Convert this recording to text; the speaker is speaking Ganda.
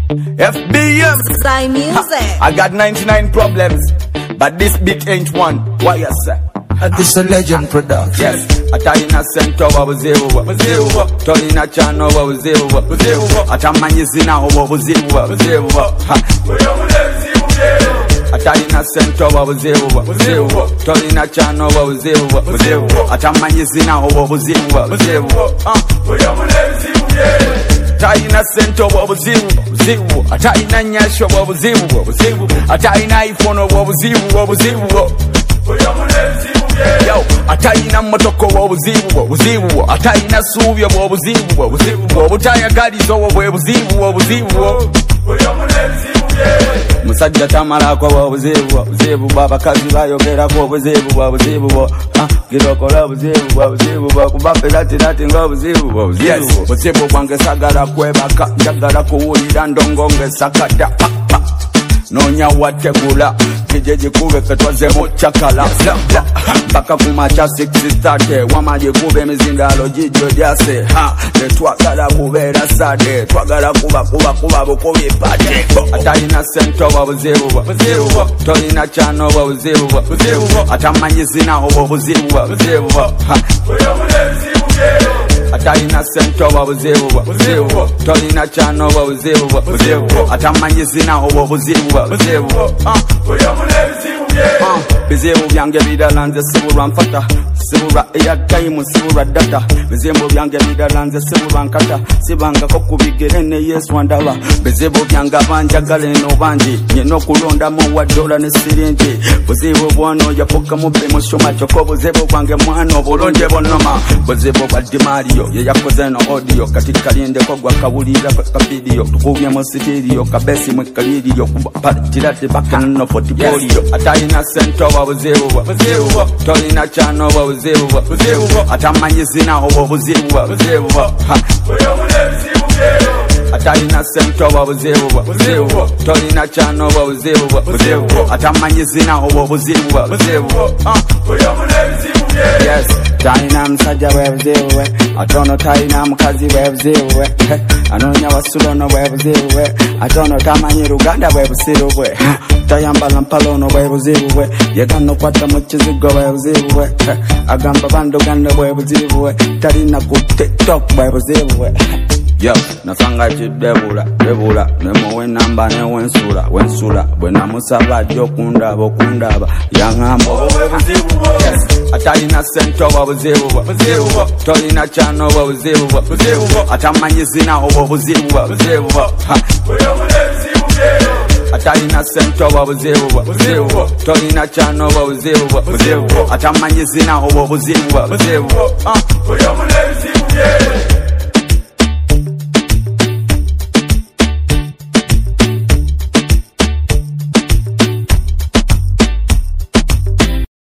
FBM. Sly Music. I got 99 problems, but this beat ain't one. Why you say? This a legend production. Yes, Atayina center wabuzibu Tolina chano wabuzibu Atamanyizina wabuzibu Atayina center wabuzibu Tolina chano wabuzibu Atamanyizina wabuzibu Atayina center wabuzibu Atayina nyasho wabuzibu Atayina iPhone wabuzibu Yo, atayina motoko wabuzibu atayina suubyo wabuzibu obutaya galizo wabuzibu musajja tamalako wabuzibu babakazi bayogerako obuzibu girokola obuzibu kuba pelatirati ng'obuzibu buzibu bwange sagala kwebaka njagala kuwulira ndongo ng'esakada nonya wategula kijeji kube ketwaze muchakala mpaka kumacha 6:30 wamaje kube mizindalo jijo jase netwagala kubera sade twagala kuba bukubipate atayina sento wabuzibu tolina chano wabuzibu atamanyizina wabuzibu atayina sento wabuzibu tolina chano wabuzibu atamanyizina wabuzibu bizibu byange bidalanze sibulwa nfata sibulwa airtime sibulwa data bizibu byange bidalanze sibulwa nkata sibangako kubigere ne Yesu ndaba bizibu byange banjagala eno banji nyino kulonda mu wadola ne sirinji buzibu bwono yapoka mu bemoshoma choko buzibu bwange mwana obulonje bonoma buzibu bwa Mario ye yakoze no audio katika linde kogwa kabulira ka video tukubye mu studio kabesi mu kaliriyo kubatirate bakano portfolio atayina center wabuzibu tolina chano wabuzibu atamanyizina wabuzibu atayina center wabuzibu tolina chano wabuzibu atamanyizina wabuzibu yes tayina msajja wabuzibu atono tayina mukazi wabuzibu anonya wasulono wabuzibu atono tamanyi Ruganda wabuzibu tayambala mpalono wabuzibu yegano kwata mu kizigo wabuzibu agamba bandoganda wabuzibu talina ku TikTok wabuzibu yo nasanga chidebula nemowe namba ne wensula bwena musaba jokundaba yangamba wabuzibu atayina center wabuzibu tolina chano wabuzibu atamanyizina wabuzibu atayina center wabuzibu tolina chano wabuzibu atamanyizina wabuzibu